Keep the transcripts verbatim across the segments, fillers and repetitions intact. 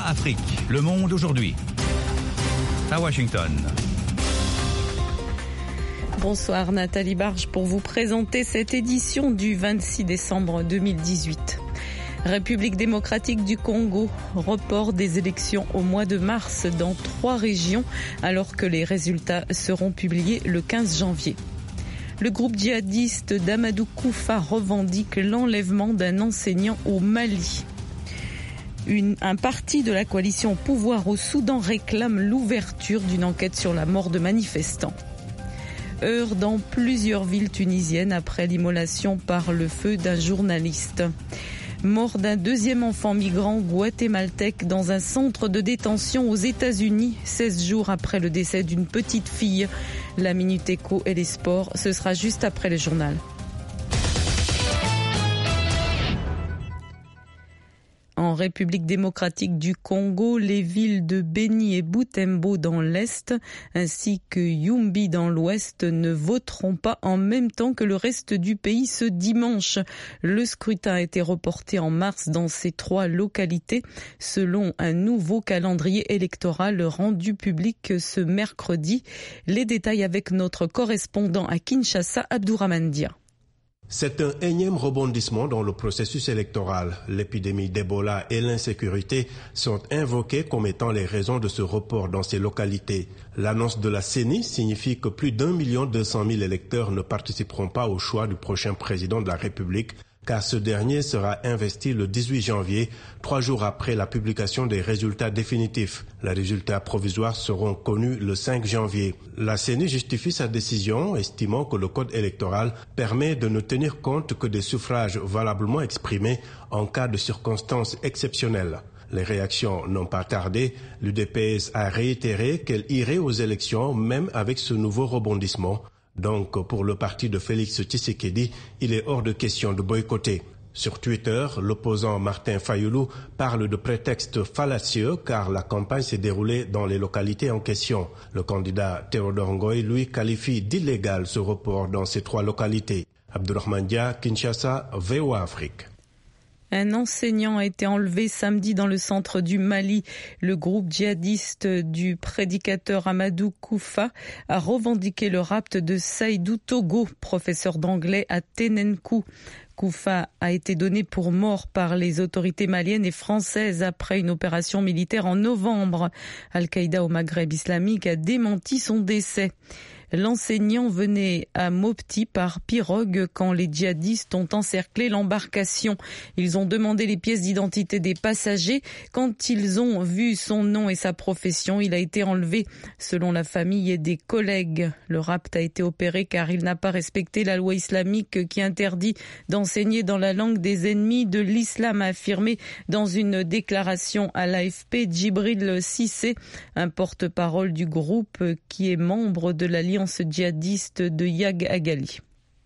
Afrique, le monde aujourd'hui. À Washington. Bonsoir Nathalie Barge pour vous présenter cette édition du vingt-six décembre deux mille dix-huit. République démocratique du Congo, report des élections au mois de mars dans trois régions alors que les résultats seront publiés le quinze janvier. Le groupe djihadiste d'Amadou Koufa revendique l'enlèvement d'un enseignant au Mali. Une, un parti de la coalition au pouvoir au Soudan réclame l'ouverture d'une enquête sur la mort de manifestants. Heurts dans plusieurs villes tunisiennes après l'immolation par le feu d'un journaliste. Mort d'un deuxième enfant migrant guatémaltèque dans un centre de détention aux États-Unis, seize jours après le décès d'une petite fille. La Minute Éco et les sports, ce sera juste après le journal. En République démocratique du Congo, les villes de Beni et Butembo dans l'Est ainsi que Yumbi dans l'Ouest ne voteront pas en même temps que le reste du pays ce dimanche. Le scrutin a été reporté en mars dans ces trois localités selon un nouveau calendrier électoral rendu public ce mercredi. Les détails avec notre correspondant à Kinshasa, Abdourahmane Dia. C'est un énième rebondissement dans le processus électoral. L'épidémie d'Ebola et l'insécurité sont invoquées comme étant les raisons de ce report dans ces localités. L'annonce de la C E N I signifie que plus d'un million deux cent mille électeurs ne participeront pas au choix du prochain président de la République, car ce dernier sera investi le dix-huit janvier, trois jours après la publication des résultats définitifs. Les résultats provisoires seront connus le cinq janvier. La C E N I justifie sa décision, estimant que le code électoral permet de ne tenir compte que des suffrages valablement exprimés en cas de circonstances exceptionnelles. Les réactions n'ont pas tardé. L'U D P S a réitéré qu'elle irait aux élections même avec ce nouveau rebondissement. Donc, pour le parti de Félix Tshisekedi, il est hors de question de boycotter. Sur Twitter, l'opposant Martin Fayulu parle de prétexte fallacieux car la campagne s'est déroulée dans les localités en question. Le candidat Théodore Ngoy, lui, qualifie d'illégal ce report dans ces trois localités. Abdourahmane Dia, Kinshasa, V O A Afrique. Un enseignant a été enlevé samedi dans le centre du Mali. Le groupe djihadiste du prédicateur Amadou Koufa a revendiqué le rapt de Saïdou Togo, professeur d'anglais à Ténenkou. Koufa a été donné pour mort par les autorités maliennes et françaises après une opération militaire en novembre. Al-Qaïda au Maghreb islamique a démenti son décès. L'enseignant venait à Mopti par pirogue quand les djihadistes ont encerclé l'embarcation. Ils ont demandé les pièces d'identité des passagers. Quand ils ont vu son nom et sa profession, il a été enlevé. Selon la famille et des collègues, le rapt a été opéré car il n'a pas respecté la loi islamique qui interdit d'enseigner dans la langue des ennemis de l'islam, a affirmé dans une déclaration à l'A F P Djibril Cissé, un porte-parole du groupe qui est membre de l'Alliance djihadiste de Yag Agali.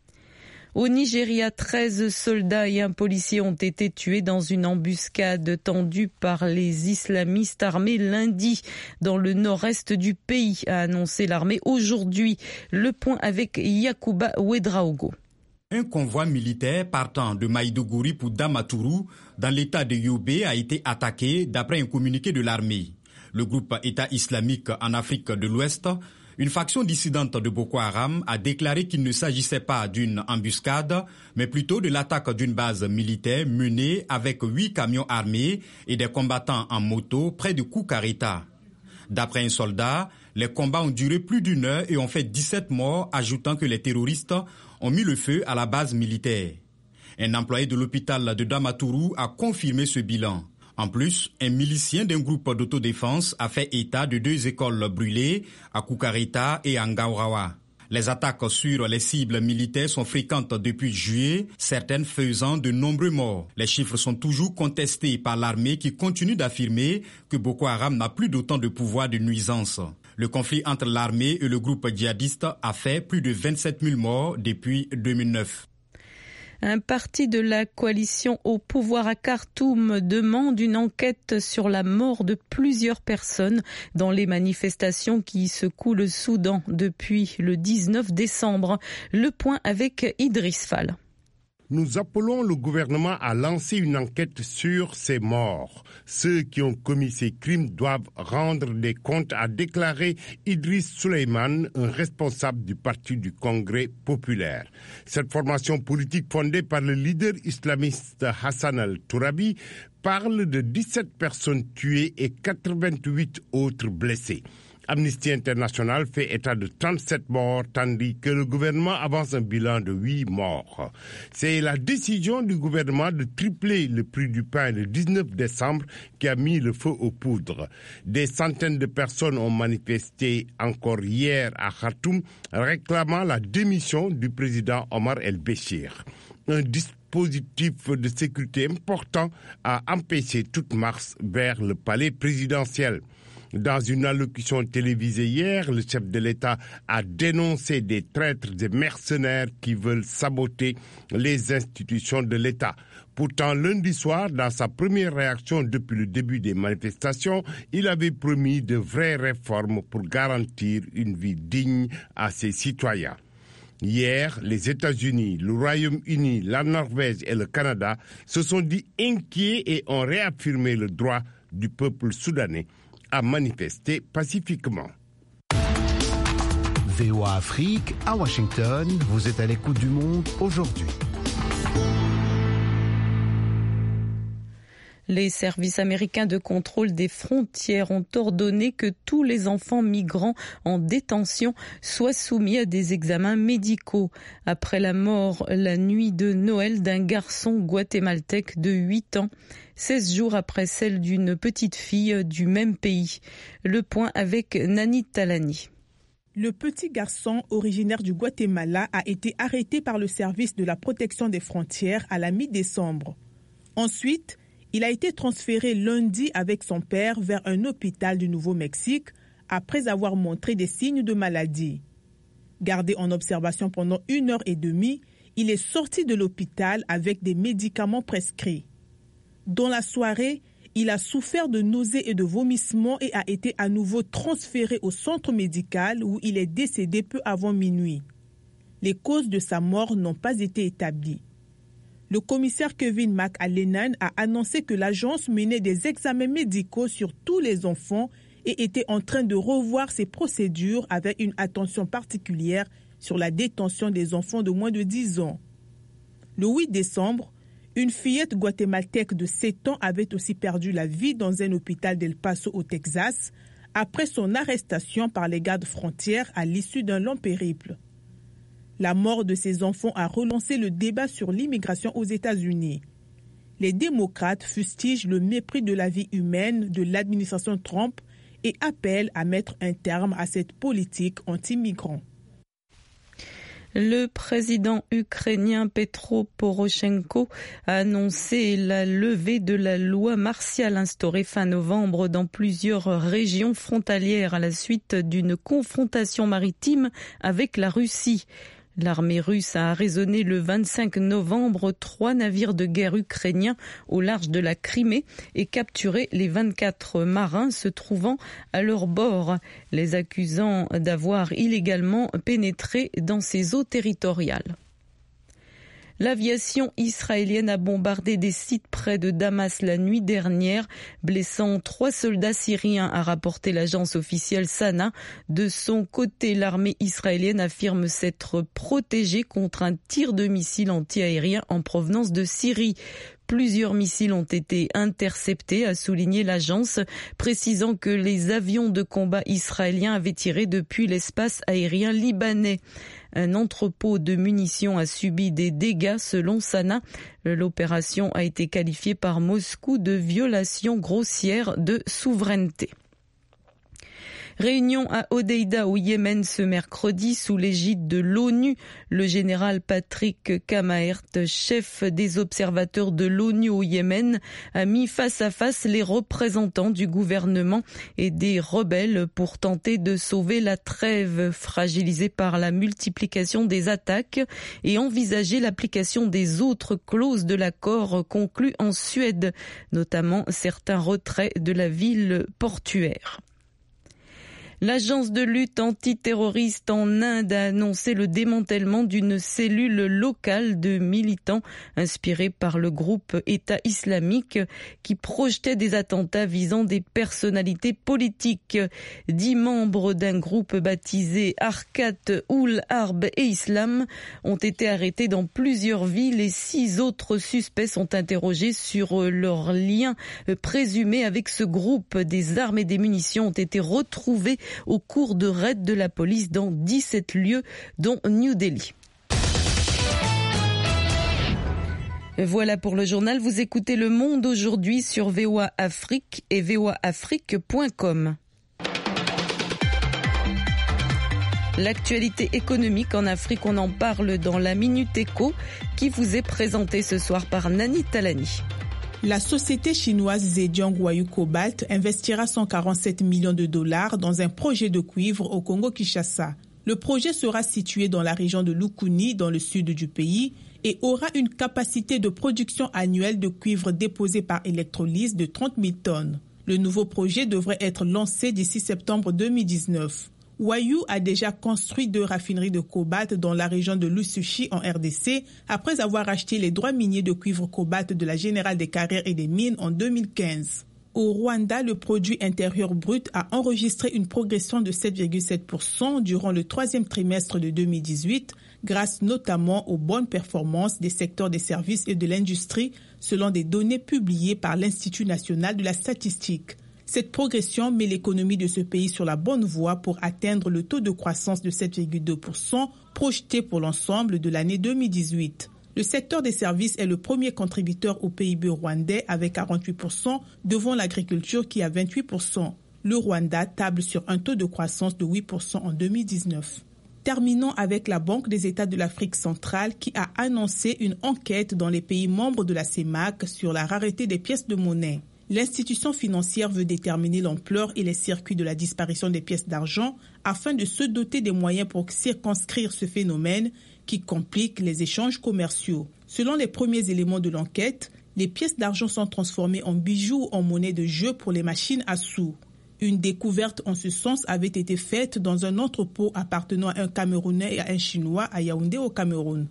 Au Nigeria, treize soldats et un policier ont été tués dans une embuscade tendue par les islamistes armés lundi dans le nord-est du pays, a annoncé l'armée aujourd'hui. Le point avec Yakuba Ouedraogo. Un convoi militaire partant de Maïdougouri pour Damaturu, dans l'état de Yobe, a été attaqué d'après un communiqué de l'armée. Le groupe État islamique en Afrique de l'Ouest, une faction dissidente de Boko Haram, a déclaré qu'il ne s'agissait pas d'une embuscade, mais plutôt de l'attaque d'une base militaire menée avec huit camions armés et des combattants en moto près de Koukarita. D'après un soldat, les combats ont duré plus d'une heure et ont fait dix-sept morts, ajoutant que les terroristes ont mis le feu à la base militaire. Un employé de l'hôpital de Damaturu a confirmé ce bilan. En plus, un milicien d'un groupe d'autodéfense a fait état de deux écoles brûlées à Koukarita et à Ngaourawa. Les attaques sur les cibles militaires sont fréquentes depuis juillet, certaines faisant de nombreux morts. Les chiffres sont toujours contestés par l'armée qui continue d'affirmer que Boko Haram n'a plus d'autant de pouvoir de nuisance. Le conflit entre l'armée et le groupe djihadiste a fait plus de vingt-sept mille morts depuis deux mille neuf. Un parti de la coalition au pouvoir à Khartoum demande une enquête sur la mort de plusieurs personnes dans les manifestations qui secouent le Soudan depuis le dix-neuf décembre. Le point avec Idriss Fall. nous appelons le gouvernement à lancer une enquête sur ces morts. Ceux qui ont commis ces crimes doivent rendre des comptes, a déclaré Idriss Souleymane, un responsable du Parti du Congrès populaire. Cette formation politique fondée par le leader islamiste Hassan al-Tourabi parle de dix-sept personnes tuées et quatre-vingt-huit autres blessées. Amnesty International fait état de trente-sept morts, tandis que le gouvernement avance un bilan de huit morts. C'est la décision du gouvernement de tripler le prix du pain le dix-neuf décembre qui a mis le feu aux poudres. Des centaines de personnes ont manifesté encore hier à Khartoum, réclamant la démission du président Omar el-Béchir. Un dispositif de sécurité important a empêché toute marche vers le palais présidentiel. Dans une allocution télévisée hier, le chef de l'État a dénoncé des traîtres et mercenaires qui veulent saboter les institutions de l'État. Pourtant, lundi soir, dans sa première réaction depuis le début des manifestations, il avait promis de vraies réformes pour garantir une vie digne à ses citoyens. Hier, les États-Unis, le Royaume-Uni, la Norvège et le Canada se sont dit inquiets et ont réaffirmé le droit du peuple soudanais à manifester pacifiquement. V O A Afrique, à Washington, vous êtes à l'écoute du monde aujourd'hui. Les services américains de contrôle des frontières ont ordonné que tous les enfants migrants en détention soient soumis à des examens médicaux. Après la mort la nuit de Noël d'un garçon guatémaltèque de huit ans, seize jours après celle d'une petite fille du même pays. Le point avec Nani Talani. Le petit garçon originaire du Guatemala a été arrêté par le service de la protection des frontières à la mi-décembre. Ensuite, il a été transféré lundi avec son père vers un hôpital du Nouveau-Mexique après avoir montré des signes de maladie. Gardé en observation pendant une heure et demie, il est sorti de l'hôpital avec des médicaments prescrits. Dans la soirée, il a souffert de nausées et de vomissements et a été à nouveau transféré au centre médical où il est décédé peu avant minuit. Les causes de sa mort n'ont pas été établies. Le commissaire Kevin McAleenan a annoncé que l'agence menait des examens médicaux sur tous les enfants et était en train de revoir ses procédures avec une attention particulière sur la détention des enfants de moins de dix ans. Le huit décembre, une fillette guatémaltèque de sept ans avait aussi perdu la vie dans un hôpital d'El Paso au Texas après son arrestation par les gardes frontières à l'issue d'un long périple. La mort de ces enfants a relancé le débat sur l'immigration aux États-Unis. Les démocrates fustigent le mépris de la vie humaine de l'administration Trump et appellent à mettre un terme à cette politique anti-migrants. Le président ukrainien Petro Poroshenko a annoncé la levée de la loi martiale instaurée fin novembre dans plusieurs régions frontalières à la suite d'une confrontation maritime avec la Russie. L'armée russe a arraisonné le vingt-cinq novembre trois navires de guerre ukrainiens au large de la Crimée et capturé les vingt-quatre marins se trouvant à leur bord, les accusant d'avoir illégalement pénétré dans ces eaux territoriales. L'aviation israélienne a bombardé des sites près de Damas la nuit dernière, blessant trois soldats syriens, a rapporté l'agence officielle Sana. De son côté, l'armée israélienne affirme s'être protégée contre un tir de missiles antiaériens en provenance de Syrie. Plusieurs missiles ont été interceptés, a souligné l'agence, précisant que les avions de combat israéliens avaient tiré depuis l'espace aérien libanais. Un entrepôt de munitions a subi des dégâts selon Sana. L'opération a été qualifiée par Moscou de violation grossière de souveraineté. Réunion à Hodeïda au Yémen ce mercredi sous l'égide de l'ONU. Le général Patrick Cammaert, chef des observateurs de l'ONU au Yémen, a mis face à face les représentants du gouvernement et des rebelles pour tenter de sauver la trêve fragilisée par la multiplication des attaques et envisager l'application des autres clauses de l'accord conclu en Suède, notamment certains retraits de la ville portuaire. L'agence de lutte antiterroriste en Inde a annoncé le démantèlement d'une cellule locale de militants inspirés par le groupe État islamique qui projetait des attentats visant des personnalités politiques. Dix membres d'un groupe baptisé Harkat ul Harb et Islam ont été arrêtés dans plusieurs villes et six autres suspects sont interrogés sur leurs liens présumés avec ce groupe. Des armes et des munitions ont été retrouvées au cours de raids de la police dans dix-sept lieux, dont New Delhi. Voilà pour le journal. Vous écoutez Le Monde aujourd'hui sur V O A Afrique et v o a afrique point com. L'actualité économique en Afrique, on en parle dans la Minute Éco qui vous est présentée ce soir par Nani Talani. La société chinoise Zhejiang Huayu Cobalt investira cent quarante-sept millions de dollars dans un projet de cuivre au Congo-Kinshasa. Le projet sera situé dans la région de Lukuni, dans le sud du pays, et aura une capacité de production annuelle de cuivre déposé par électrolyse de trente mille tonnes. Le nouveau projet devrait être lancé d'ici septembre deux mille dix-neuf. Huayu a déjà construit deux raffineries de cobalt dans la région de Lusushi en R D C après avoir acheté les droits miniers de cuivre cobalt de la Générale des Carrières et des Mines en deux mille quinze. Au Rwanda, le produit intérieur brut a enregistré une progression de sept virgule sept pour cent durant le troisième trimestre de deux mille dix-huit, grâce notamment aux bonnes performances des secteurs des services et de l'industrie, selon des données publiées par l'Institut national de la statistique. Cette progression met l'économie de ce pays sur la bonne voie pour atteindre le taux de croissance de sept virgule deux pour cent projeté pour l'ensemble de l'année deux mille dix-huit. Le secteur des services est le premier contributeur au P I B rwandais avec quarante-huit pour cent, devant l'agriculture qui a vingt-huit pour cent. Le Rwanda table sur un taux de croissance de huit pour cent en deux mille dix-neuf. Terminons avec la Banque des États de l'Afrique centrale qui a annoncé une enquête dans les pays membres de la C E M A C sur la rareté des pièces de monnaie. L'institution financière veut déterminer l'ampleur et les circuits de la disparition des pièces d'argent afin de se doter des moyens pour circonscrire ce phénomène qui complique les échanges commerciaux. Selon les premiers éléments de l'enquête, les pièces d'argent sont transformées en bijoux ou en monnaie de jeu pour les machines à sous. Une découverte en ce sens avait été faite dans un entrepôt appartenant à un Camerounais et à un Chinois à Yaoundé au Cameroun.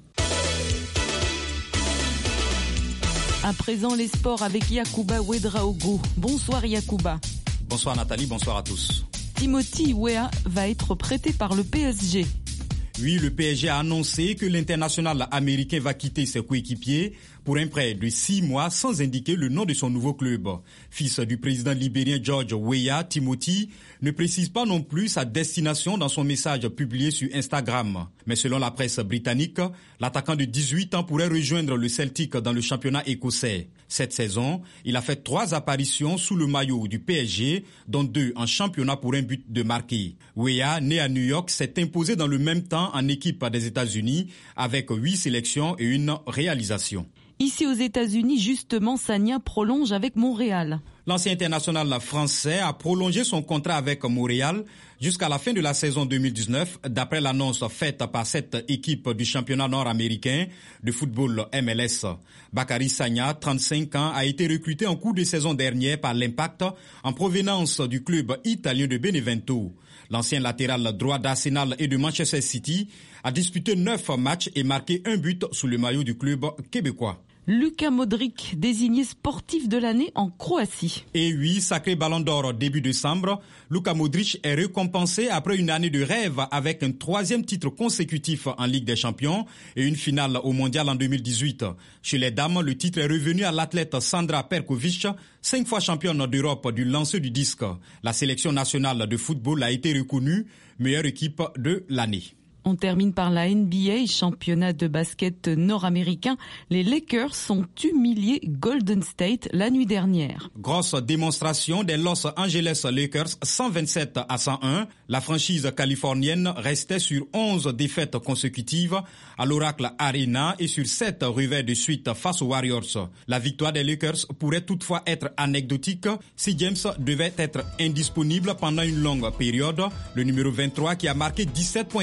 À présent, les sports avec Yacouba Ouedraogo. Bonsoir Yacouba. Bonsoir Nathalie, bonsoir à tous. Timothy Weah va être prêté par le P S G. Oui, le P S G a annoncé que l'international américain va quitter ses coéquipiers pour un prêt de six mois sans indiquer le nom de son nouveau club. Fils du président libérien George Weah, Timothy ne précise pas non plus sa destination dans son message publié sur Instagram. Mais selon la presse britannique, l'attaquant de dix-huit ans pourrait rejoindre le Celtic dans le championnat écossais. Cette saison, il a fait trois apparitions sous le maillot du P S G, dont deux en championnat pour un but de marqué. Weah, né à New York, s'est imposé dans le même temps en équipe des États-Unis avec huit sélections et une réalisation. Ici aux États-Unis, justement, Sagna prolonge avec Montréal. L'ancien international français a prolongé son contrat avec Montréal jusqu'à la fin de la saison deux mille dix-neuf, d'après l'annonce faite par cette équipe du championnat nord-américain de football M L S. Bakary Sagna, trente-cinq ans, a été recruté en cours de saison dernière par l'Impact en provenance du club italien de Benevento. L'ancien latéral droit d'Arsenal et de Manchester City a disputé neuf matchs et marqué un but sous le maillot du club québécois. Luka Modric, désigné sportif de l'année en Croatie. Et oui, sacré ballon d'or début décembre, Luka Modric est récompensé après une année de rêve avec un troisième titre consécutif en Ligue des Champions et une finale au Mondial en deux mille dix-huit. Chez les dames, le titre est revenu à l'athlète Sandra Perkovic, cinq fois championne d'Europe du lancer du disque. La sélection nationale de football a été reconnue meilleure équipe de l'année. On termine par la N B A, championnat de basket nord-américain. Les Lakers sont humiliés Golden State la nuit dernière. Grosse démonstration des Los Angeles Lakers, cent vingt-sept à cent un. La franchise californienne restait sur onze défaites consécutives à l'Oracle Arena et sur sept revers de suite face aux Warriors. La victoire des Lakers pourrait toutefois être anecdotique si James devait être indisponible pendant une longue période. Le numéro vingt-trois qui a marqué dix-sept points et capté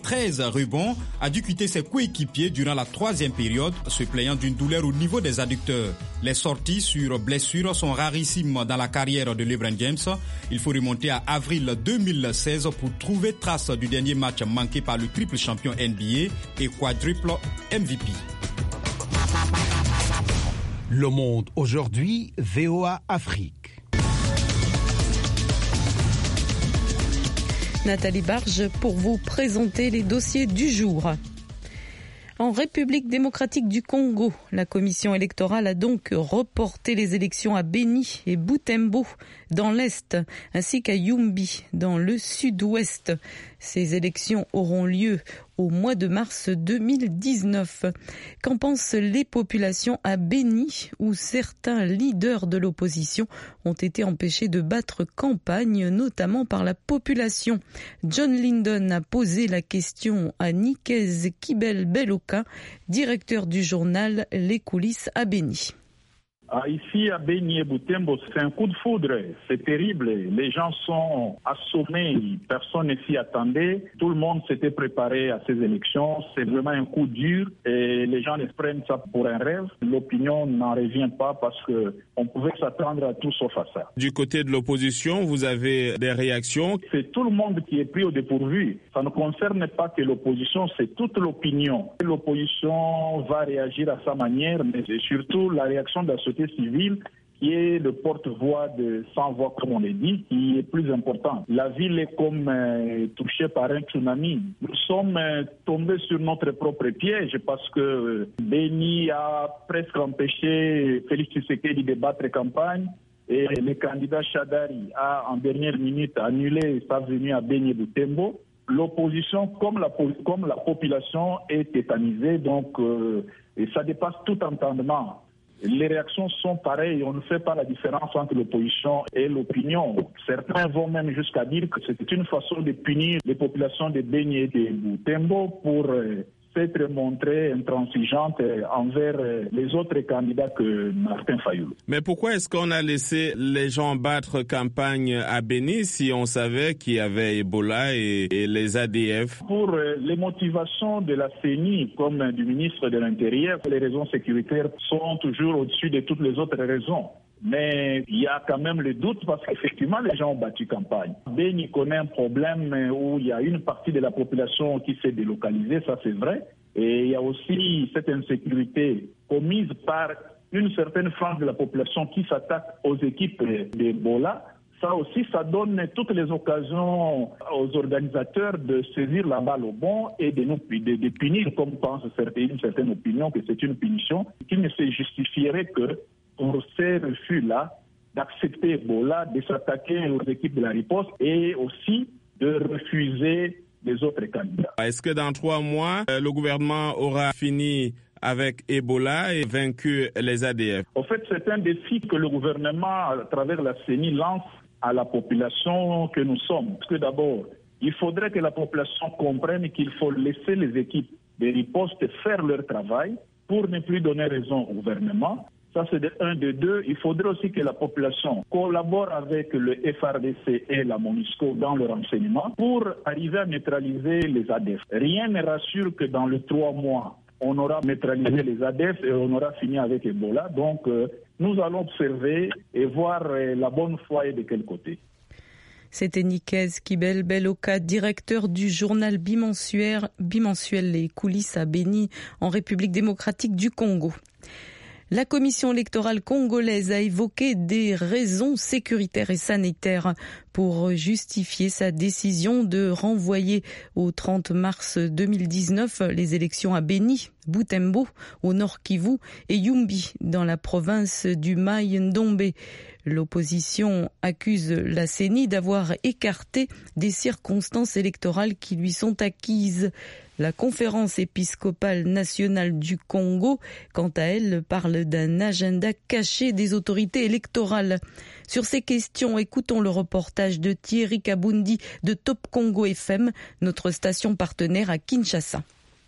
treize rebonds, a dû quitter ses coéquipiers durant la troisième période, se plaignant d'une douleur au niveau des adducteurs. Les sorties sur blessure sont rarissimes dans la carrière de LeBron James. Il faut remonter à avril deux mille seize pour trouver trace du dernier match manqué par le triple champion N B A et quadruple M V P. Le Monde aujourd'hui, V O A Afrique. Nathalie Barge pour vous présenter les dossiers du jour. En République démocratique du Congo, la commission électorale a donc reporté les élections à Beni et Butembo dans l'Est, ainsi qu'à Yumbi dans le Sud-Ouest. Ces élections auront lieu au mois de mars deux mille dix-neuf. Qu'en pensent les populations à Beni, où certains leaders de l'opposition ont été empêchés de battre campagne, notamment par la population? John Lyndon a posé la question à Nikez Kibel-Beloka, directeur du journal Les Coulisses à Beni. Ah, ici à Beni et Butembo, c'est un coup de foudre, c'est terrible. Les gens sont assommés, personne ne s'y attendait. Tout le monde s'était préparé à ces élections. C'est vraiment un coup dur et les gens les prennent ça pour un rêve. L'opinion n'en revient pas parce que on pouvait s'attendre à tout sauf à ça. Du côté de l'opposition, vous avez des réactions? C'est tout le monde qui est pris au dépourvu. Ça ne concerne pas que l'opposition, c'est toute l'opinion. L'opposition va réagir à sa manière, mais c'est surtout la réaction de la société civile qui est le porte-voix de sans voix, comme on l'a dit, qui est plus important. La ville est comme euh, touchée par un tsunami. Nous sommes euh, tombés sur notre propre piège parce que euh, Beni a presque empêché Félix Tshisekedi de battre campagne et le candidat Shadari a en dernière minute annulé sa venue à Beni Butembo. L'opposition, comme la, comme la population, est tétanisée, donc euh, et ça dépasse tout entendement. Les réactions sont pareilles, on ne fait pas la différence entre l'opposition et l'opinion. Certains vont même jusqu'à dire que c'était une façon de punir les populations de Beni et de Butembo pour euh, s'être montrée intransigeante envers les autres candidats que Martin Fayulu. Mais pourquoi est-ce qu'on a laissé les gens battre campagne à Beni si on savait qu'il y avait Ebola et, et les A D F? Pour euh, les motivations de la C E N I comme du ministre de l'Intérieur, les raisons sécuritaires sont toujours au-dessus de toutes les autres raisons. Mais il y a quand même le doute parce qu'effectivement, les gens ont battu campagne. Beni connaît un problème où il y a une partie de la population qui s'est délocalisée, ça c'est vrai. Et il y a aussi cette insécurité commise par une certaine frange de la population qui s'attaque aux équipes d'Ebola. Ça aussi, ça donne toutes les occasions aux organisateurs de saisir la balle au bon et de nous de, de punir, comme pense une certaine opinion, que c'est une punition qui ne se justifierait que pour ces refus-là, d'accepter Ebola, de s'attaquer aux équipes de la riposte et aussi de refuser les autres candidats. Est-ce que dans trois mois, le gouvernement aura fini avec Ebola et vaincu les A D F? En fait, c'est un défi que le gouvernement, à travers la C E N I, lance à la population que nous sommes. Parce que d'abord, il faudrait que la population comprenne qu'il faut laisser les équipes de riposte faire leur travail pour ne plus donner raison au gouvernement. Ça, c'est de un. De deux, il faudrait aussi que la population collabore avec le F R D C et la MONUSCO dans le renseignement pour arriver à neutraliser les A D F. Rien ne rassure que dans les trois mois, on aura neutralisé les A D F et on aura fini avec Ebola. Donc, euh, nous allons observer et voir euh, la bonne foi et de quel côté. C'était Nikez Kibel-Beloka, directeur du journal bimensuel, bimensuel Les Coulisses à Beni, en République démocratique du Congo. La commission électorale congolaise a évoqué des raisons sécuritaires et sanitaires pour justifier sa décision de renvoyer au trente mars deux mille dix-neuf les élections à Beni, Butembo, au Nord Kivu et Yumbi, dans la province du Mai-Ndombe. L'opposition accuse la C E N I d'avoir écarté des circonstances électorales qui lui sont acquises. La conférence épiscopale nationale du Congo, quant à elle, parle d'un agenda caché des autorités électorales. Sur ces questions, écoutons le reportage de Thierry Kabundi de Top Congo F M, notre station partenaire à Kinshasa.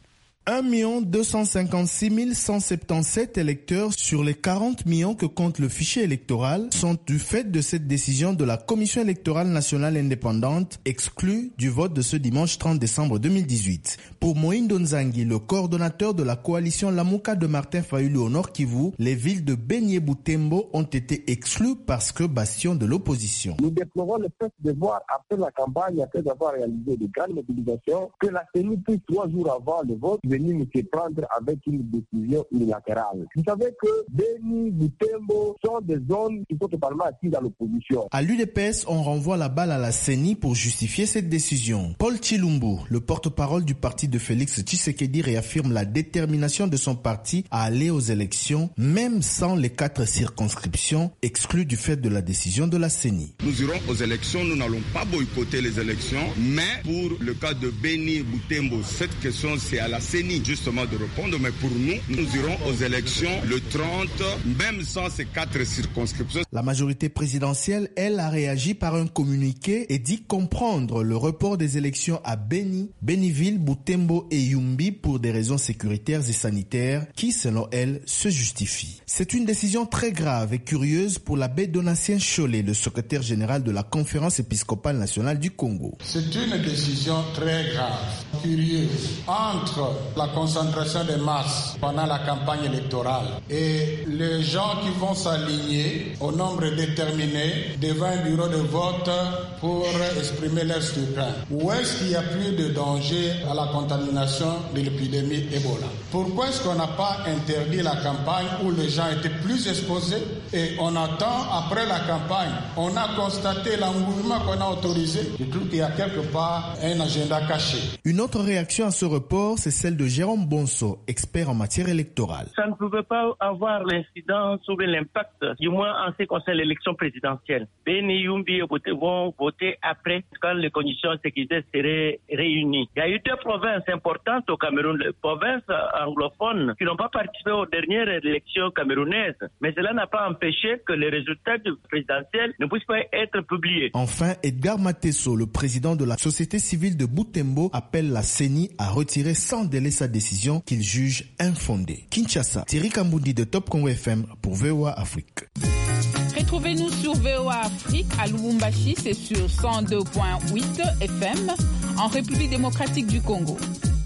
un million deux cent cinquante-six mille cent soixante-dix-sept électeurs sur les quarante millions que compte le fichier électoral sont du fait de cette décision de la Commission électorale nationale indépendante exclus du vote de ce dimanche trente décembre deux mille dix-huit. Pour Moïndo Nzangi, le coordonnateur de la coalition Lamuka de Martin Fayulu au Nord Kivu, les villes de Beni et Butembo ont été exclues parce que bastion de l'opposition. Nous déplorons le fait de voir après la campagne, après avoir réalisé de grandes mobilisations, que la C E N I puisse trois jours avant le vote venir nous prendre avec une décision unilatérale. Vous savez que Beni, Butembo sont des zones qui sont totalement assises à l'opposition. À l'U D P S, on renvoie la balle à la C E N I pour justifier cette décision. Paul Chilumbu, le porte-parole du parti de Félix Tshisekedi, réaffirme la détermination de son parti à aller aux élections, même sans les quatre circonscriptions exclues du fait de la décision de la C E N I. Nous irons aux élections, nous n'allons pas boycotter les élections, mais pour le cas de Beni, Butembo, cette question c'est à la C E N I justement de répondre, mais pour nous, nous irons aux élections le trente, même sans ces quatre circonscriptions. La majorité présidentielle, elle, a réagi par un communiqué et dit comprendre le report des élections à Beni, Beniville, Butembo et Yumbi pour des raisons sécuritaires et sanitaires qui, selon elle, se justifient. C'est une décision très grave et curieuse pour l'abbé Donatien Chollet, le secrétaire général de la Conférence épiscopale nationale du Congo. C'est une décision très grave, curieuse, entre la concentration des masses pendant la campagne électorale et les gens qui vont s'aligner au nombre déterminé devant un bureau de vote pour exprimer leur scrutin. Où est-ce qu'il y a plus de danger à la contamination de l'épidémie Ebola? Pourquoi est-ce qu'on n'a pas interdit la campagne où les gens étaient plus exposés et on attend après la campagne? On a constaté l'engouement qu'on a autorisé. Je trouve qu'il y a quelque part un agenda caché. Une autre réaction à ce report, c'est celle de Jérôme Bonso, expert en matière électorale. Ça ne pouvait pas avoir l'incidence ou l'impact, du moins en ce qui concerne l'élection présidentielle. Beni, Yumbi et vont voter après quand les conditions de sécurité seraient réunies. Il y a eu deux provinces importantes au Cameroun, les provinces anglophones qui n'ont pas participé aux dernières élections camerounaises. Mais cela n'a pas empêché que les résultats du présidentiel ne puissent pas être publiés. Enfin, Edgar Matesso, le président de la société civile de Butembo, appelle la C E N I à retirer sans délai sa décision qu'il juge infondée. Kinshasa, Thierry Kambundi de Top Congo F M pour V O A Afrique. Retrouvez-nous sur V O A Afrique à Lubumbashi, c'est sur cent deux virgule huit F M, en République démocratique du Congo.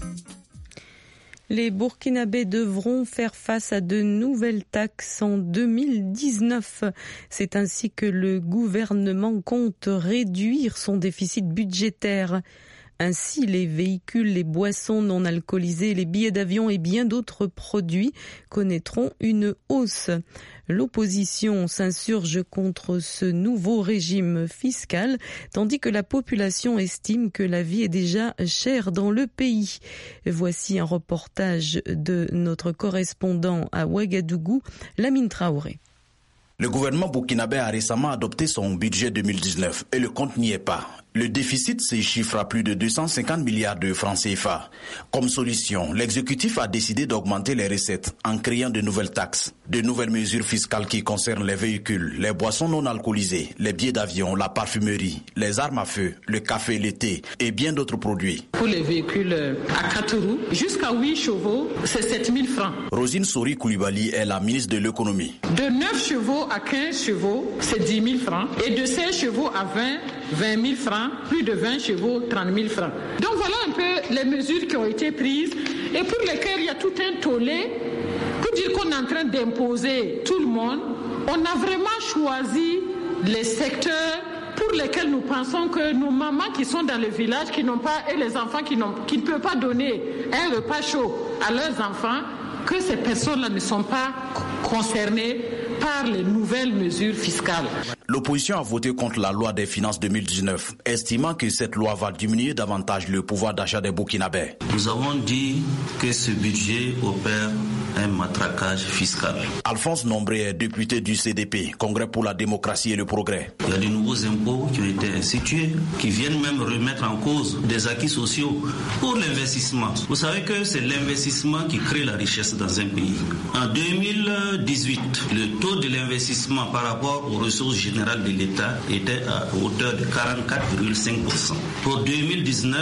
Les Burkinabés devront faire face à de nouvelles taxes en deux mille dix-neuf. C'est ainsi que le gouvernement compte réduire son déficit budgétaire. Ainsi, les véhicules, les boissons non alcoolisées, les billets d'avion et bien d'autres produits connaîtront une hausse. L'opposition s'insurge contre ce nouveau régime fiscal, tandis que la population estime que la vie est déjà chère dans le pays. Voici un reportage de notre correspondant à Ouagadougou, Lamine Traoré. Le gouvernement burkinabé a récemment adopté son budget deux mille dix-neuf et le compte n'y est pas. Le déficit se chiffre à plus de deux cent cinquante milliards de francs C F A. Comme solution, l'exécutif a décidé d'augmenter les recettes en créant de nouvelles taxes, de nouvelles mesures fiscales qui concernent les véhicules, les boissons non alcoolisées, les billets d'avion, la parfumerie, les armes à feu, le café, le thé et bien d'autres produits. Pour les véhicules à quatre roues, jusqu'à huit chevaux, c'est sept mille francs. Rosine Sori Koulibaly est la ministre de l'économie. De neuf chevaux à quinze chevaux, c'est dix mille francs. Et de seize chevaux à vingt, vingt mille francs. Plus de vingt chevaux, trente mille francs. Donc voilà un peu les mesures qui ont été prises et pour lesquelles il y a tout un tollé. Pour dire qu'on est en train d'imposer tout le monde, on a vraiment choisi les secteurs pour lesquels nous pensons que nos mamans qui sont dans le village, qui n'ont pas, et les enfants qui, n'ont, qui ne peuvent pas donner un repas chaud à leurs enfants, que ces personnes-là ne sont pas concernées par les nouvelles mesures fiscales. L'opposition a voté contre la loi des finances deux mille dix-neuf, estimant que cette loi va diminuer davantage le pouvoir d'achat des Burkinabés. Nous avons dit que ce budget opère un matraquage fiscal. Alphonse Nombré est député du C D P, Congrès pour la démocratie et le progrès. Il y a de nouveaux impôts qui ont été institués, qui viennent même remettre en cause des acquis sociaux pour l'investissement. Vous savez que c'est l'investissement qui crée la richesse dans un pays. En deux mille dix-huit, le taux de l'investissement par rapport aux ressources générales de l'État était à hauteur de quarante-quatre virgule cinq pour cent. Pour deux mille dix-neuf,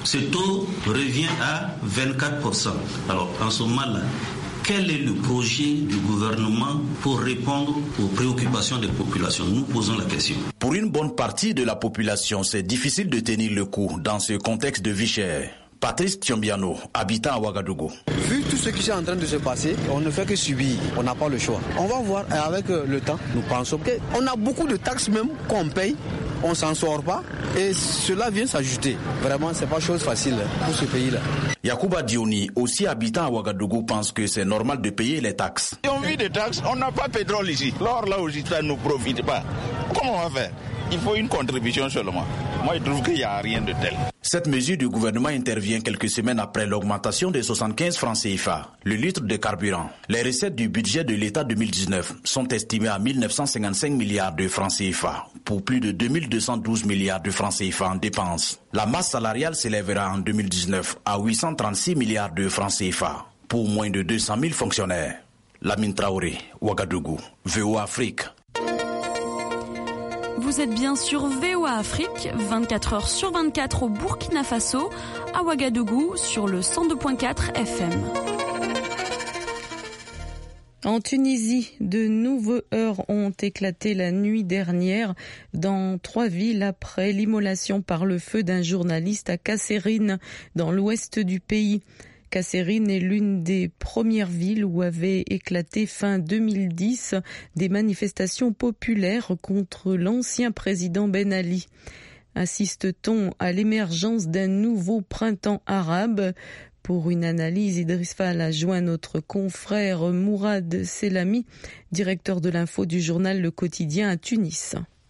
ce taux revient à vingt-quatre pour cent. Alors, en ce moment-là, quel est le projet du gouvernement pour répondre aux préoccupations des populations? Nous posons la question. Pour une bonne partie de la population, c'est difficile de tenir le coup dans ce contexte de vie chère. Patrice Tiombiano, habitant à Ouagadougou. Vu tout ce qui est en train de se passer, on ne fait que subir, on n'a pas le choix. On va voir avec le temps, nous pensons qu'on a beaucoup de taxes même qu'on paye, on ne s'en sort pas et cela vient s'ajouter. Vraiment, ce n'est pas chose facile pour ce pays-là. Yacouba Dioni, aussi habitant à Ouagadougou, pense que c'est normal de payer les taxes. Si on vit des taxes, on n'a pas de pétrole ici. L'or là aussi, ça ne nous profite pas. Comment on va faire? Il faut une contribution seulement. Moi, je trouve qu'il n'y a rien de tel. Cette mesure du gouvernement intervient quelques semaines après l'augmentation des soixante-quinze francs C F A, le litre de carburant. Les recettes du budget de l'État deux mille dix-neuf sont estimées à mille neuf cent cinquante-cinq milliards de francs C F A, pour plus de deux mille deux cent douze milliards de francs C F A en dépenses. La masse salariale s'élèvera en deux mille dix-neuf à huit cent trente-six milliards de francs C F A, pour moins de deux cent mille fonctionnaires. Lamine Traoré, Ouagadougou, V O A Afrique. Vous êtes bien sur V O A Afrique, vingt-quatre heures sur vingt-quatre au Burkina Faso, à Ouagadougou sur le cent deux virgule quatre F M. En Tunisie, de nouveaux heurts ont éclaté la nuit dernière dans trois villes après l'immolation par le feu d'un journaliste à Kasserine, dans l'ouest du pays. Kasserine est l'une des premières villes où avaient éclaté fin deux mille dix des manifestations populaires contre l'ancien président Ben Ali. Assiste-t-on à l'émergence d'un nouveau printemps arabe? Pour une analyse, Idriss Fall a joint notre confrère Mourad Selami, directeur de l'info du journal Le Quotidien à Tunis.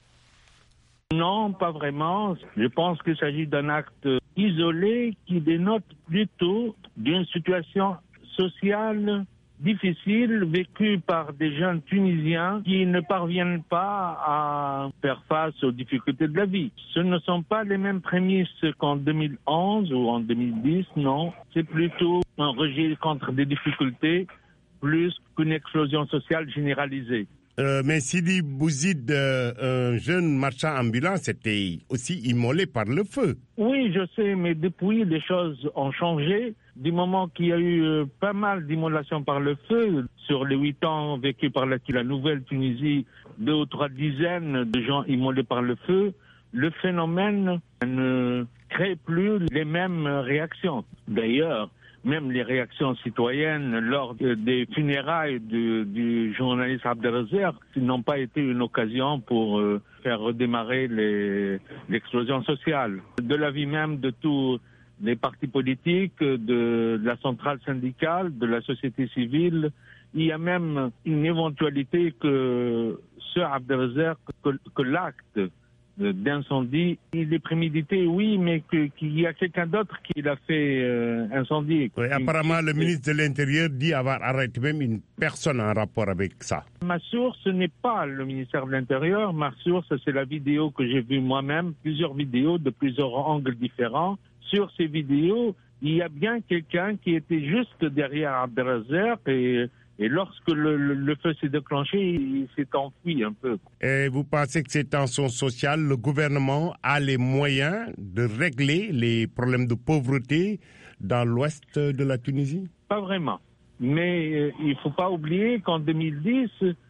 Non, pas vraiment. Je pense qu'il s'agit d'un acte isolé qui dénote plutôt d'une situation sociale difficile vécue par des jeunes Tunisiens qui ne parviennent pas à faire face aux difficultés de la vie. Ce ne sont pas les mêmes prémices qu'en deux mille onze ou en deux mille dix, non. C'est plutôt un rejet contre des difficultés plus qu'une explosion sociale généralisée. Euh, mais Sidi Bouzid, euh, un jeune marchand ambulant, c'était aussi immolé par le feu. Oui, je sais, mais depuis, les choses ont changé. Du moment qu'il y a eu euh, pas mal d'immolations par le feu, sur les huit ans vécus par la, la Nouvelle-Tunisie, deux ou trois dizaines de gens immolés par le feu, le phénomène ne crée plus les mêmes réactions. D'ailleurs, même les réactions citoyennes lors des funérailles du, du journaliste Abdelrazek n'ont pas été une occasion pour euh, faire redémarrer les, l'explosion sociale. De l'avis même de tous les partis politiques, de, de la centrale syndicale, de la société civile, il y a même une éventualité que ce Abdelrazek, que, que l'acte d'incendie, il est prémédité, oui, mais que, qu'il y a quelqu'un d'autre qui l'a fait euh, incendier. Oui, apparemment, le ministre de l'Intérieur dit avoir arrêté même une personne en rapport avec ça. Ma source, ce n'est pas le ministère de l'Intérieur. Ma source, c'est la vidéo que j'ai vue moi-même, plusieurs vidéos de plusieurs angles différents. Sur ces vidéos, il y a bien quelqu'un qui était juste derrière Abdelrazek et Et lorsque le, le, le feu s'est déclenché, il s'est enfui un peu. Et vous pensez que ces tensions sociales, le gouvernement a les moyens de régler les problèmes de pauvreté dans l'ouest de la Tunisie? Pas vraiment. Mais euh, il ne faut pas oublier qu'en deux mille dix,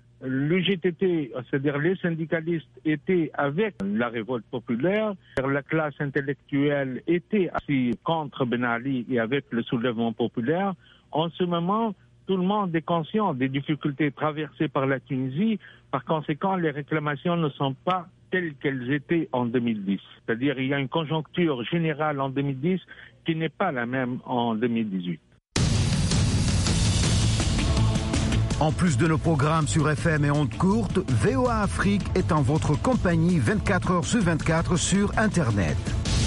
le G T T, c'est-à-dire les syndicalistes, étaient avec la révolte populaire. La classe intellectuelle était assis contre Ben Ali et avec le soulèvement populaire. En ce moment, tout le monde est conscient des difficultés traversées par la Tunisie. Par conséquent, les réclamations ne sont pas telles qu'elles étaient en deux mille dix. C'est-à-dire qu'il y a une conjoncture générale en deux mille dix qui n'est pas la même en deux mille dix-huit. En plus de nos programmes sur F M et ondes courtes, V O A Afrique est en votre compagnie vingt-quatre heures sur vingt-quatre sur Internet.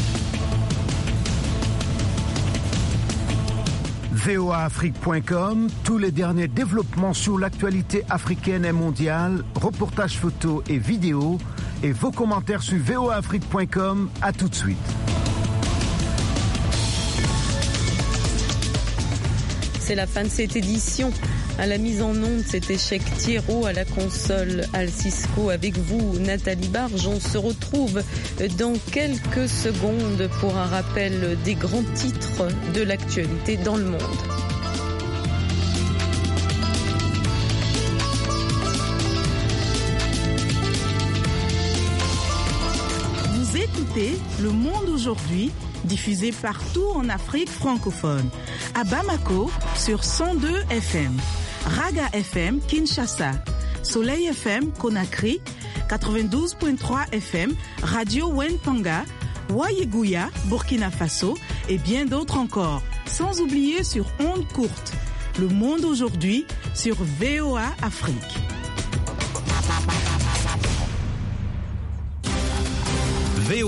V O A Afrique point com, tous les derniers développements sur l'actualité africaine et mondiale, reportages photos et vidéos, et vos commentaires sur V O A Afrique point com. À tout de suite. c'est la fin de cette édition. À la mise en onde, c'était Cheikh Thierro, à la console Al Cisco. Avec vous, Nathalie Barge. On se retrouve dans quelques secondes pour un rappel des grands titres de l'actualité dans le monde. Vous écoutez Le Monde aujourd'hui, diffusé partout en Afrique francophone. À Bamako, sur cent deux F M. Raga F M, Kinshasa. Soleil F M, Conakry. quatre-vingt-douze virgule trois F M. Radio Wentanga. Wayeguya, Burkina Faso. Et bien d'autres encore. Sans oublier sur ondes courtes. Le Monde aujourd'hui sur V O A Afrique.